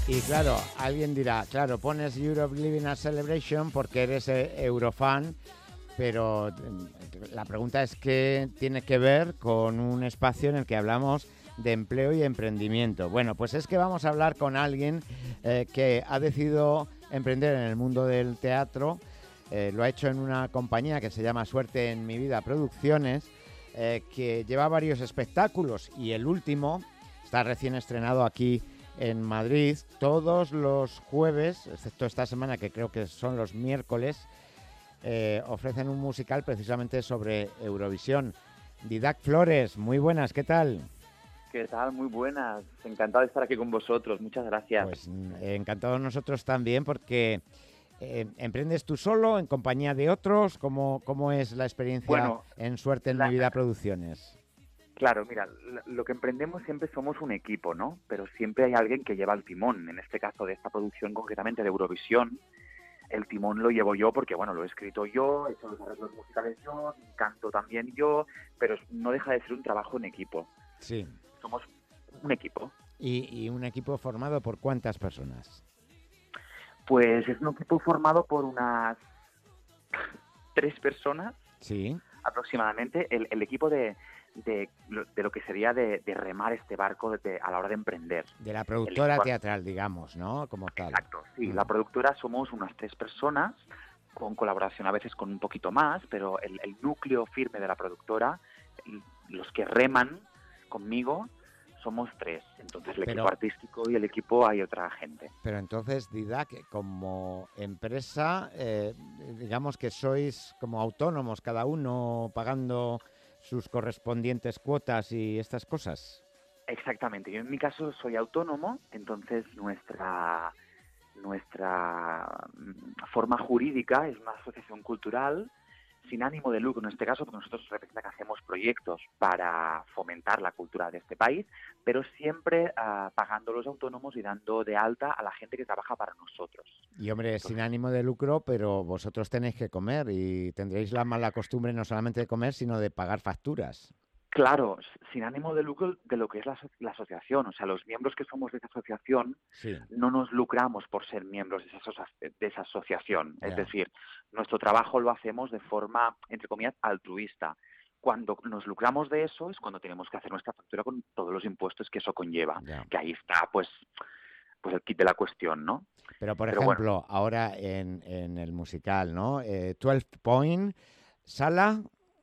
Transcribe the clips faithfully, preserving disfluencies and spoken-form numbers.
Y claro, alguien dirá, claro, pones Europe Living a Celebration porque eres eh, eurofan, pero eh, la pregunta es qué tiene que ver con un espacio en el que hablamos de empleo y emprendimiento. Bueno, pues es que vamos a hablar con alguien eh, que ha decidido emprender en el mundo del teatro. Eh, lo ha hecho en una compañía que se llama Suerte en mi vida Producciones, eh, que lleva varios espectáculos y el último está recién estrenado aquí en Madrid todos los jueves, excepto esta semana que creo que son los miércoles. Eh, ofrecen un musical precisamente sobre Eurovisión. Didac Flores, muy buenas, ¿qué tal? ¿Qué tal? Muy buenas. Encantado de estar aquí con vosotros. Muchas gracias. Pues eh, encantados nosotros también porque eh, emprendes tú solo, en compañía de otros. ¿Cómo, cómo es la experiencia Bueno, en Suerte en la, mi vida Producciones? claro, mira, lo que emprendemos siempre somos un equipo, ¿no? Pero siempre hay alguien que lleva el timón. En este caso de esta producción concretamente de Eurovisión, el timón lo llevo yo porque, bueno, lo he escrito yo, he hecho los arreglos musicales yo, canto también yo, pero no deja de ser un trabajo en equipo. Sí. Somos un equipo. ¿Y, y un equipo formado por cuántas personas? Pues es un equipo formado por unas tres personas. Sí. Aproximadamente el, el equipo de, de, de lo que sería de, de remar este barco de, a la hora de emprender. De la productora equipo, teatral, digamos, ¿no? Como tal. Exacto, sí. Mm. La productora somos unas tres personas, con colaboración a veces con un poquito más, pero el, el núcleo firme de la productora, el, los que reman conmigo, somos tres. Entonces el Pero, equipo artístico y el equipo hay otra gente. pero entonces, Didac, como empresa, eh, digamos que sois como autónomos, cada uno pagando sus correspondientes cuotas y estas cosas. Exactamente. Yo en mi caso soy autónomo, entonces nuestra nuestra forma jurídica es una asociación cultural sin ánimo de lucro en este caso, porque nosotros representa que hacemos proyectos para fomentar la cultura de este país, pero siempre uh, pagando los autónomos y dando de alta a la gente que trabaja para nosotros. Y hombre, Entonces, sin ánimo de lucro, pero vosotros tenéis que comer y tendréis la mala costumbre no solamente de comer, sino de pagar facturas. claro, sin ánimo de lucro de lo que es la, la asociación, o sea, los miembros que somos de esa asociación Sí. no nos lucramos por ser miembros de esa, de esa asociación, Ya. es decir, nuestro trabajo lo hacemos de forma, entre comillas, altruista. Cuando nos lucramos de eso es cuando tenemos que hacer nuestra factura con todos los impuestos que eso conlleva, Ya. que ahí está, pues, pues el kit de la cuestión, ¿no? Pero, por Pero bueno, ejemplo, ahora en, en el musical, ¿no? Eh, doce Point, sala,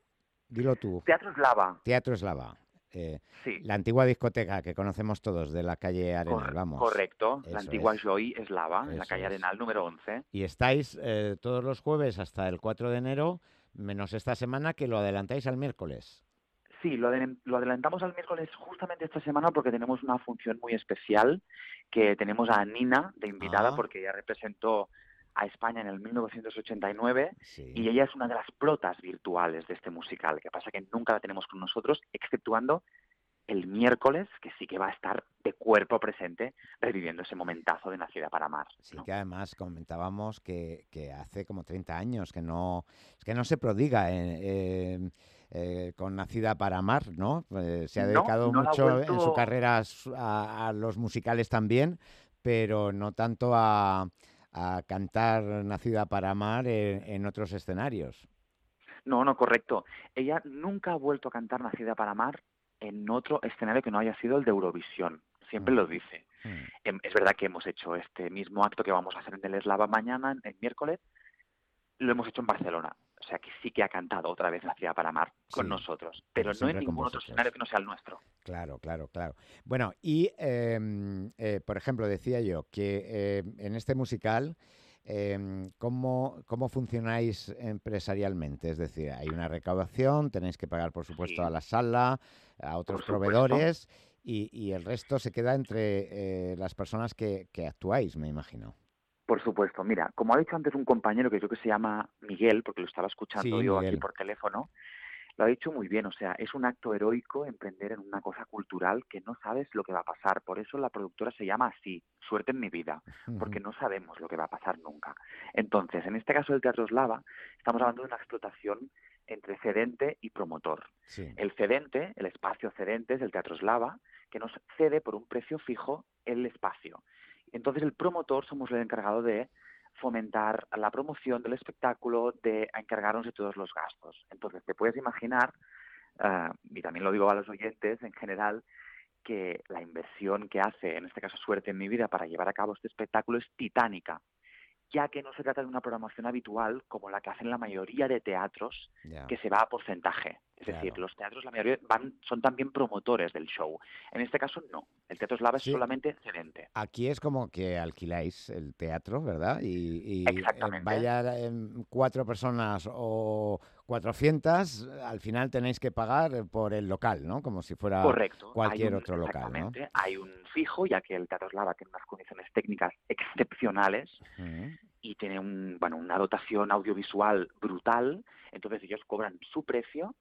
dilo tú, Teatro Eslava, Teatro Eslava. Eh, sí, la antigua discoteca que conocemos todos de la calle Arenal, cor vamos. correcto, la Eso antigua es, Joy Eslava, en la eso calle es. Arenal número once. Y estáis eh, todos los jueves hasta el cuatro de enero, menos esta semana que lo adelantáis al miércoles. Sí, lo, de, lo adelantamos al miércoles justamente esta semana porque tenemos una función muy especial, que tenemos a Nina de invitada Ah, porque ella representó a España en el mil novecientos ochenta y nueve sí. y ella es una de las protas virtuales de este musical, que pasa que nunca la tenemos con nosotros, exceptuando el miércoles, que sí que va a estar de cuerpo presente reviviendo ese momentazo de Nacida para Amar, Sí, ¿no? que además comentábamos que, que hace como treinta años que no, es que no se prodiga eh, eh, eh, con Nacida para Amar, ¿no? Eh, se ha No, dedicado no la ha mucho en su vuelto. carrera a, a los musicales también, pero no tanto a, a cantar Nacida para Amar en, en otros escenarios. No, no, correcto. Ella nunca ha vuelto a cantar Nacida para Amar en otro escenario que no haya sido el de Eurovisión. Siempre Mm, lo dice. mm. Em, Es verdad que hemos hecho este mismo acto que vamos a hacer en el Eslava mañana, el miércoles, lo hemos hecho en Barcelona. O sea que sí que ha cantado otra vez Nacida para Amar con Sí, nosotros, pero pero no en siempre con ningún otro escenario vosotros. que no sea el nuestro. Claro, claro, claro. Bueno, y eh, eh, por ejemplo, decía yo que eh, en este musical, eh, ¿cómo, ¿cómo funcionáis empresarialmente? Es decir, hay una recaudación, tenéis que pagar, por supuesto, a Sí, la sala, a otros por supuesto. proveedores, y, y el resto se queda entre eh, las personas que, que actuáis, me imagino. Por supuesto. Mira, como ha dicho antes un compañero que creo que se llama Miguel, porque lo estaba escuchando Sí, yo aquí Miguel. por teléfono, lo ha dicho muy bien, o sea, es un acto heroico emprender en una cosa cultural que no sabes lo que va a pasar. Por eso la productora se llama así, Suerte en mi vida, porque no sabemos lo que va a pasar nunca. Entonces, en este caso del Teatro Eslava, estamos hablando de una explotación entre cedente y promotor. Sí, El cedente, el espacio cedente es el Teatro Eslava, que nos cede por un precio fijo el espacio. Entonces el promotor somos el encargado de fomentar la promoción del espectáculo, de encargarnos de todos los gastos. Entonces te puedes imaginar, uh, y también lo digo a los oyentes en general, que la inversión que hace, en este caso Suerte en mi vida, para llevar a cabo este espectáculo es titánica, ya que no se trata de una programación habitual como la que hacen la mayoría de teatros, Ya. que se va a porcentaje. Es Claro. decir, los teatros, la mayoría, van, son también promotores del show. En este caso, no. El Teatro Eslava Sí. es solamente cedente. Aquí es como que alquiláis el teatro, ¿verdad? Y, y eh, Exactamente. vaya eh, cuatro personas o cuatrocientas, al final tenéis que pagar por el local, ¿no? Como si fuera Correcto. cualquier Hay un, otro local, ¿no? exactamente. Hay un fijo, ya que el Teatro Eslava tiene unas condiciones técnicas excepcionales Ujú. y tiene un, bueno, una dotación audiovisual brutal. Entonces ellos cobran su precio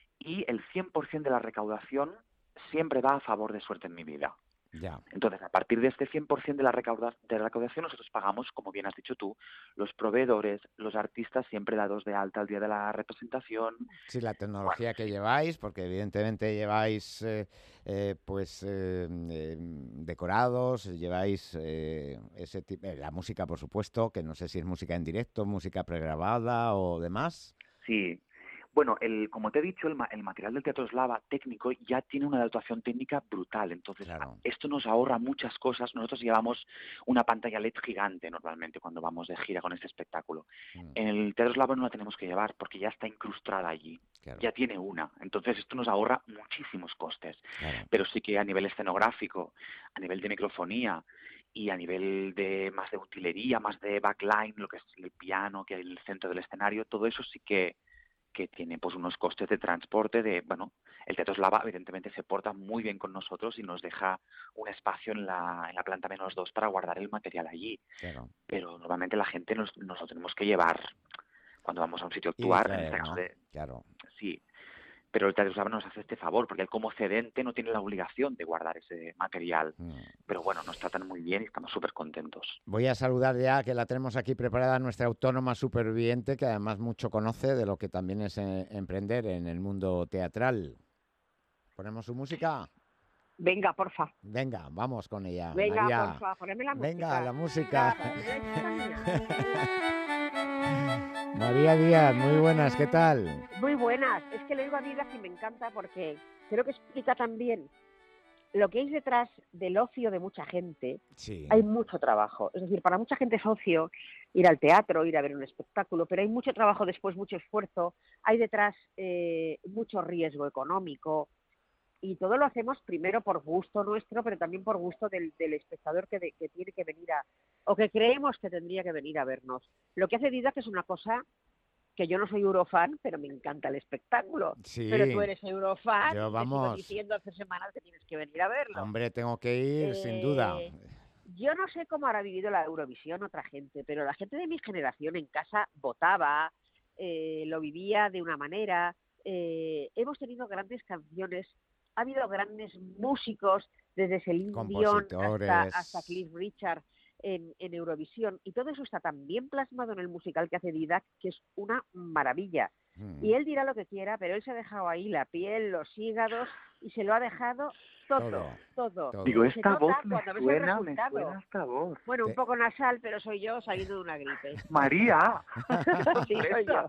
y el cien por ciento de la recaudación siempre va a favor de Suerte en mi vida. Ya. Entonces, a partir de este cien por ciento de la, recauda, de la recaudación, nosotros pagamos, como bien has dicho tú, los proveedores, los artistas siempre dados de alta al día de la representación. Sí, la tecnología Bueno, que sí. lleváis, porque evidentemente lleváis eh, eh, pues eh, eh, decorados, lleváis eh, ese tipo, eh, la música, por supuesto, que no sé si es música en directo, música pregrabada o demás. Sí. Bueno, el, como te he dicho, el, ma- el material del Teatro Eslava técnico ya tiene una dotación técnica brutal. Entonces, a- Claro. esto nos ahorra muchas cosas. Nosotros llevamos una pantalla L E D gigante normalmente cuando vamos de gira con este espectáculo. Mm, En el Teatro Eslava no la tenemos que llevar porque ya está incrustada allí. claro, Ya tiene una. Entonces, esto nos ahorra muchísimos costes. claro. Pero sí que a nivel escenográfico, a nivel de microfonía y a nivel de más de utilería, más de backline, lo que es el piano, que es el centro del escenario, todo eso sí que que tiene pues unos costes de transporte de, bueno, el Teatro Eslava evidentemente se porta muy bien con nosotros y nos deja un espacio en la, en la planta menos dos para guardar el material allí. Claro. Pero normalmente la gente nos, nos lo tenemos que llevar cuando vamos a un sitio a Ir y actuar, en este traer, caso ¿no? de, Claro. sí, pero el Teatro Eslava nos hace este favor, porque él como cedente no tiene la obligación de guardar ese material. Mm. Pero bueno, nos tratan muy bien y estamos súper contentos. Voy a saludar ya, que la tenemos aquí preparada, nuestra autónoma superviviente, que además mucho conoce de lo que también es eh, emprender en el mundo teatral. ¿Ponemos su música? Venga, porfa. Venga, vamos con ella. Venga, María, porfa, poneme la venga, música. la música. Venga, poneme la sintonía. María Díaz, muy buenas, ¿qué tal? Muy buenas. Es que le digo a Vida que me encanta porque creo que explica también lo que hay detrás del ocio de mucha gente. Sí, Hay mucho trabajo. Es decir, para mucha gente es ocio ir al teatro, ir a ver un espectáculo, pero hay mucho trabajo después, mucho esfuerzo. Hay detrás eh, mucho riesgo económico. Y todo lo hacemos primero por gusto nuestro, pero también por gusto del, del espectador que, de, que tiene que venir a, o que creemos que tendría que venir a vernos. Lo que hace Didac es una cosa que yo no soy eurofan, pero me encanta el espectáculo. sí. Pero tú eres eurofan Yo, y te sigo vamos. diciendo hace semanas que tienes que venir a verlo. Hombre, tengo que ir, Eh, sin duda. Yo no sé cómo habrá vivido la Eurovisión otra gente, pero la gente de mi generación en casa votaba, eh, lo vivía de una manera. Eh, hemos tenido grandes canciones, ha habido grandes músicos, desde Celine Dion hasta, Compositores. hasta Cliff Richard en, en Eurovisión, y todo eso está tan bien plasmado en el musical que hace Didac, que es una maravilla. Mm. Y él dirá lo que quiera, pero él se ha dejado ahí la piel, los hígados, y se lo ha dejado todo, Todo, todo. todo. Digo, Y se esta nota voz me cuando ves el suena, me resultado. suena esta voz. Bueno, un Te- poco nasal, pero soy yo saliendo de una gripe. María, Sí, soy yo.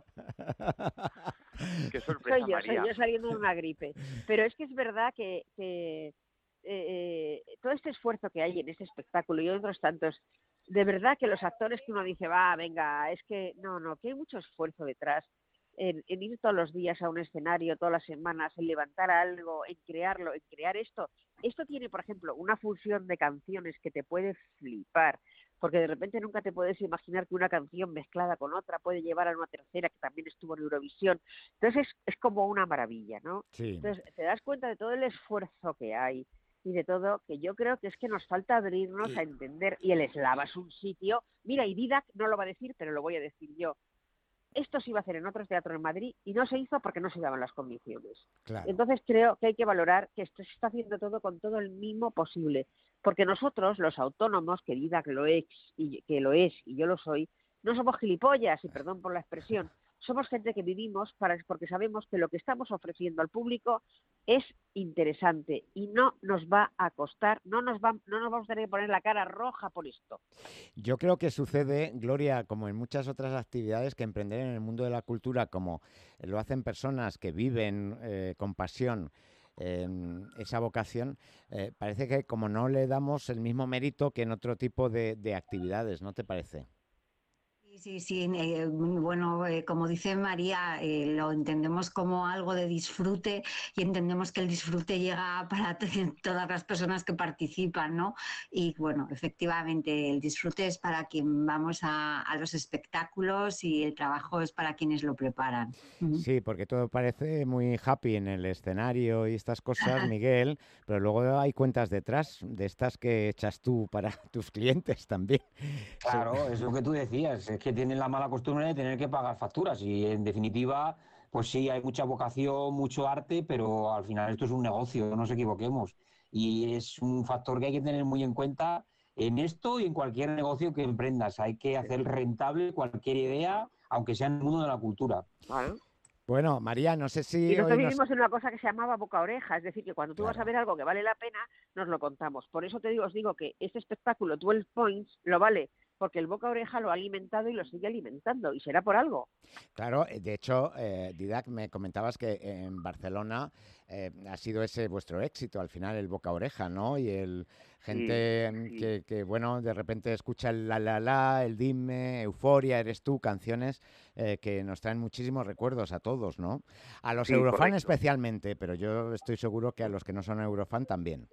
qué sorpresa, Soy yo, María. soy yo saliendo de una gripe. Pero es que es verdad que, que eh, todo este esfuerzo que hay en este espectáculo y otros tantos, de verdad que los actores que uno dice, va, venga, es que no, no, que hay mucho esfuerzo detrás en, en ir todos los días a un escenario, todas las semanas, en levantar algo, en crearlo, en crear esto. Esto tiene, por ejemplo, una fusión de canciones que te puede flipar, porque de repente nunca te puedes imaginar que una canción mezclada con otra puede llevar a una tercera que también estuvo en Eurovisión. Entonces es, es como una maravilla, ¿no? Sí. Entonces te das cuenta de todo el esfuerzo que hay y de todo, que yo creo que es que nos falta abrirnos Y- a entender, y el Eslava es un sitio, mira, y Didac no lo va a decir, pero lo voy a decir yo. Esto se iba a hacer en otros teatros en Madrid y no se hizo porque no se daban las condiciones. Claro. Entonces creo que hay que valorar que esto se está haciendo todo con todo el mimo posible, porque nosotros, los autónomos, que Didac lo es y que lo es y yo lo soy, no somos gilipollas, y perdón por la expresión, somos gente que vivimos para, porque sabemos que lo que estamos ofreciendo al público es interesante y no nos va a costar, no nos, va, no nos vamos a tener que poner la cara roja por esto. Yo creo que sucede, Gloria, como en muchas otras actividades, que emprender en el mundo de la cultura, como lo hacen personas que viven eh, con pasión eh, esa vocación, eh, parece que como no le damos el mismo mérito que en otro tipo de, de actividades, ¿no te parece? Sí, sí, eh, bueno, eh, como dice María, eh, lo entendemos como algo de disfrute y entendemos que el disfrute llega para todas las personas que participan, ¿no? Y bueno, efectivamente, el disfrute es para quien vamos a, a los espectáculos y el trabajo es para quienes lo preparan. Sí, porque todo parece muy happy en el escenario y estas cosas, Miguel, pero luego hay cuentas detrás de estas que echas tú para tus clientes también. Claro, es lo que tú decías, es que tienen la mala costumbre de tener que pagar facturas y en definitiva, pues sí, hay mucha vocación, mucho arte, pero al final esto es un negocio, no nos equivoquemos. Y es un factor que hay que tener muy en cuenta en esto y en cualquier negocio que emprendas. Hay que hacer rentable cualquier idea, aunque sea en el mundo de la cultura. Claro. Bueno, María, no sé si Y nosotros hoy nos... vivimos en una cosa que se llamaba boca-oreja, es decir, que cuando tú Claro. vas a ver algo que vale la pena, nos lo contamos. Por eso te digo, os digo que este espectáculo, doce Points, lo vale, porque el boca-oreja lo ha alimentado y lo sigue alimentando, y será por algo. Claro, de hecho, eh, Didac, me comentabas que en Barcelona eh, ha sido ese vuestro éxito, al final, el boca-oreja, ¿no? Y el gente Sí, sí. Que, que, bueno, de repente escucha el la la la, el dime, Euforia, eres tú, canciones eh, que nos traen muchísimos recuerdos a todos, ¿no? A los Sí, eurofan correcto. especialmente, pero yo estoy seguro que a los que no son eurofan también.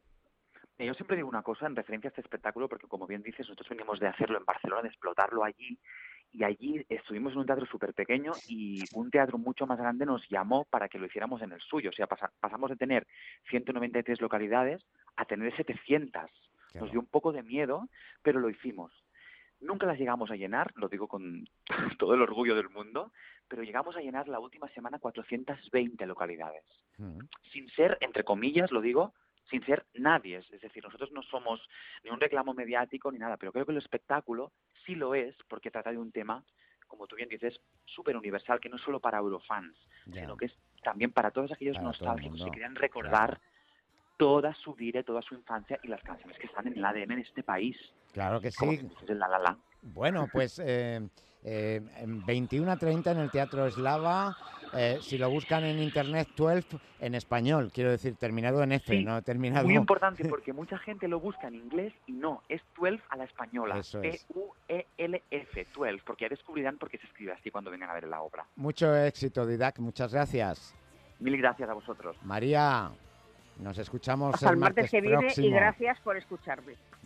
Yo siempre digo una cosa en referencia a este espectáculo, porque como bien dices, nosotros venimos de hacerlo en Barcelona, de explotarlo allí, y allí estuvimos en un teatro súper pequeño y un teatro mucho más grande nos llamó para que lo hiciéramos en el suyo. O sea, pasa, pasamos de tener ciento noventa y tres localidades a tener setecientas. Nos dio un poco de miedo, pero lo hicimos. Nunca las llegamos a llenar, lo digo con todo el orgullo del mundo, pero llegamos a llenar la última semana cuatrocientas veinte localidades. Mm. Sin ser, entre comillas, lo digo, sin ser nadie. Es decir, nosotros no somos ni un reclamo mediático ni nada, pero creo que el espectáculo sí lo es porque trata de un tema, como tú bien dices, súper universal, que no es solo para eurofans, yeah. sino que es también para todos aquellos para nostálgicos que quieran recordar claro. toda su vida, toda su infancia y las canciones que están en el A D N de este país. Claro que sí. Como dices, el la, la, la. Bueno, pues eh, eh, veintiuno a treinta en el Teatro Eslava, eh, si lo buscan en internet, doce en español, quiero decir, terminado en F, sí, no terminado... muy importante, porque mucha gente lo busca en inglés y no, es doce a la española, T U E L F, doce, porque ya descubrirán por qué se escribe así cuando vengan a ver la obra. Mucho éxito, Didac, muchas gracias. Mil gracias a vosotros. María, nos escuchamos hasta el martes, martes que viene próximo. Y gracias por escucharme.